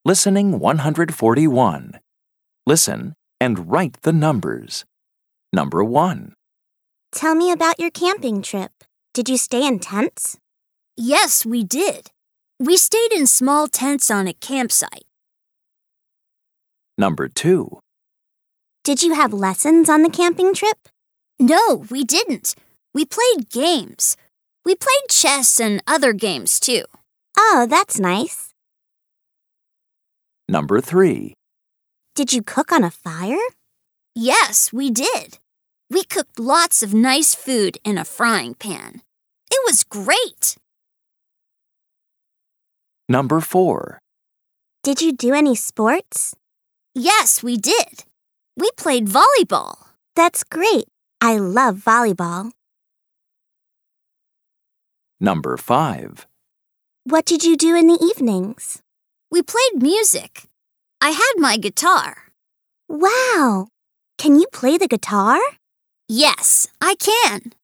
Listening 141. Listen and write the numbers. Number 1, Tell me about your camping trip. Did you stay in tents? Yes, we did. We stayed in small tents on a campsite. Number 2, Did you have lessons on the camping trip? No, we didn't. We played games. We played chess and other games too. Oh, that's nice. Number 3, Did you cook on a fire? Yes, we did. We cooked lots of nice food in a frying pan. It was great. Number 4, Did you do any sports? Yes, we did. We played volleyball. That's great. I love volleyball. Number 5, What did you do in the evenings? We played music. I had my guitar. Wow! Can you play the guitar? Yes, I can.